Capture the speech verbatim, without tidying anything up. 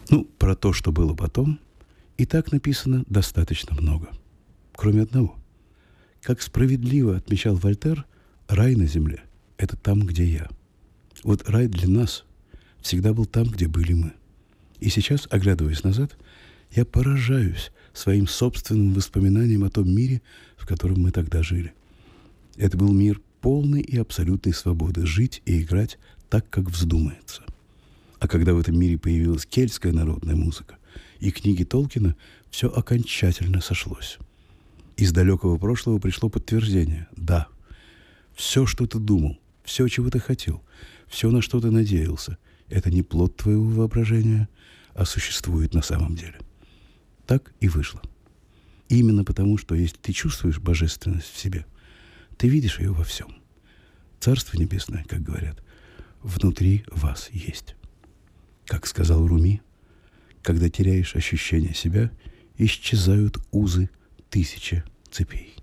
Ну, про то, что было потом, и так написано достаточно много. Кроме одного. Как справедливо отмечал Вольтер, рай на земле – это там, где я. Вот рай для нас всегда был там, где были мы. И сейчас, оглядываясь назад, я поражаюсь своим собственным воспоминанием о том мире, в котором мы тогда жили. Это был мир полной и абсолютной свободы жить и играть так, как вздумается. А когда в этом мире появилась кельтская народная музыка и книги Толкина, все окончательно сошлось. Из далекого прошлого пришло подтверждение. Да, все, что ты думал, все, чего ты хотел, все, на что ты надеялся, это не плод твоего воображения, а существует на самом деле. Так и вышло. Именно потому, что если ты чувствуешь божественность в себе, ты видишь ее во всем. Царство небесное, как говорят, внутри вас есть. Как сказал Руми, когда теряешь ощущение себя, исчезают узы тысячи цепей.